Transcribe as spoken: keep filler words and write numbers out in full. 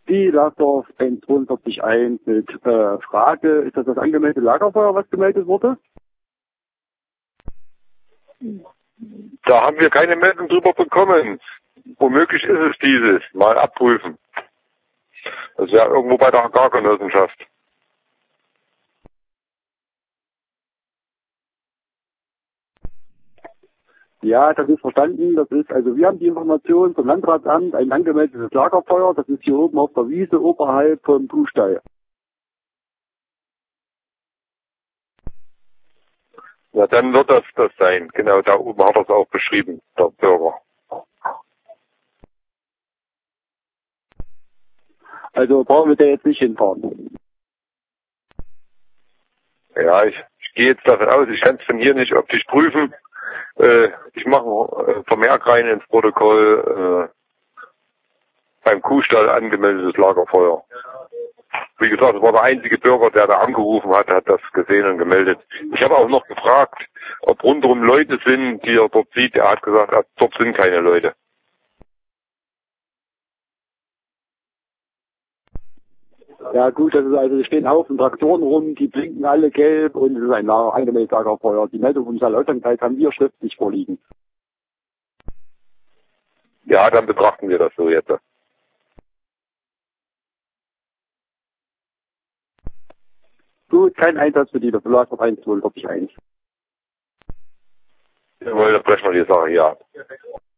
Die Lastdorf eins zwei vier eins mit äh, Frage, ist das das angemeldete Lagerfeuer, was gemeldet wurde? Da haben wir keine Meldung drüber bekommen. Womöglich ist es dieses. Mal abprüfen. Das ist ja irgendwo bei der Agrargenossenschaft. Ja, das ist verstanden. Das ist, also wir haben die Information vom Landratsamt, ein angemeldetes Lagerfeuer, das ist hier oben auf der Wiese oberhalb vom Kuhstall. Ja, dann wird das das sein. Genau, da oben hat er es auch beschrieben, der Bürger. Also brauchen wir da jetzt nicht hinfahren. Ja, ich, ich gehe jetzt davon aus, ich kann es von hier nicht optisch prüfen. Äh, ich mache äh, Vermerk rein ins Protokoll, äh, beim Kuhstall angemeldetes Lagerfeuer. Wie gesagt, es war der einzige Bürger, der da angerufen hat, hat das gesehen und gemeldet. Ich habe auch noch gefragt, ob rundherum Leute sind, die er dort sieht. Er hat gesagt, dort sind keine Leute. Ja gut, das ist also, es stehen Haufen Traktoren rum, die blinken alle gelb und es ist ein Lager, angemeldetes Lagerfeuer. Die Meldung vom Salauternkreis haben wir schriftlich vorliegen. Ja, dann betrachten wir das so jetzt. Gut, kein Einsatz für die Lastdorf eins zwei vier eins. Jawohl, dann brechen wir die Sache hier ab.